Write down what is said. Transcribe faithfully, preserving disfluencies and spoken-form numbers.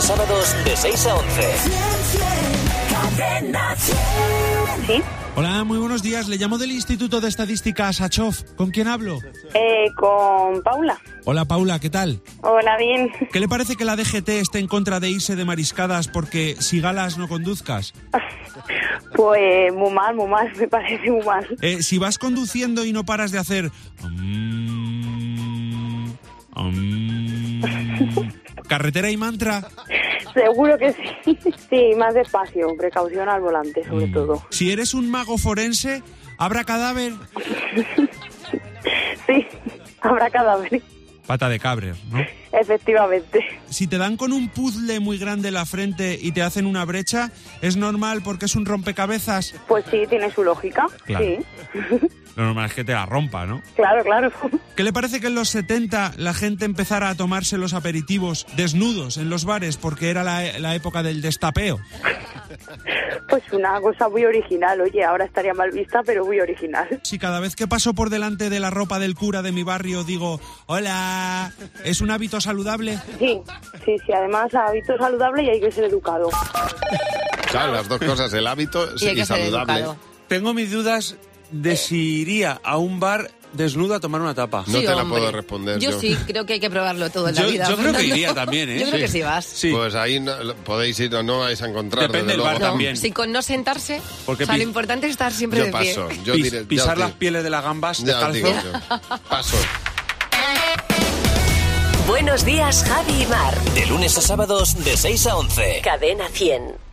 sábados de seis a once. ¿Sí? Hola, muy buenos días. Le llamo del Instituto de Estadística Sachov. ¿Con quién hablo? Eh, con Paula. Hola, Paula, ¿qué tal? Hola, bien. ¿Qué le parece que la D G T esté en contra de irse de mariscadas porque si galas no conduzcas? Pues muy mal, muy mal, me parece muy mal. Eh, si vas conduciendo y no paras de hacer... Um, um, carretera y mantra... Seguro que sí. Sí, más despacio, precaución al volante, sobre mm. todo. Si eres un mago forense, ¿habrá cadáver? Sí, habrá cadáver. Pata de cabra, ¿no? Efectivamente. Si te dan con un puzzle muy grande en la frente y te hacen una brecha, ¿es normal porque es un rompecabezas? Pues sí, tiene su lógica, claro. Sí. Lo normal es que te la rompa, ¿no? Claro, claro. ¿Qué le parece que en los setenta la gente empezara a tomarse los aperitivos desnudos en los bares porque era la, la época del destapeo? Pues una cosa muy original, oye, ahora estaría mal vista, pero muy original. Si cada vez que paso por delante de la ropa del cura de mi barrio digo, hola, ¿es un hábito saludable? Sí, sí, sí, además hábito saludable y hay que ser educado. Claro, las dos cosas, el hábito y, y saludable. Educado. Tengo mis dudas de si iría a un bar desnudo a tomar una tapa. No sí, te la hombre. puedo responder. Yo, yo sí, creo que hay que probarlo todo en yo, la vida. Yo creo que iría también, ¿eh? Yo creo sí. que sí vas. Sí. Pues ahí no, podéis ir o no vais a encontrar. Depende del bar no, también. Si con no sentarse, porque o sea, pi- lo importante es estar siempre yo de pie. paso, yo Pis, diré, pisar ya las pieles de las gambas ya descalzo. digo yo. Paso. Buenos días, Javi y Mar. De lunes a sábados de seis a once. Cadena cien.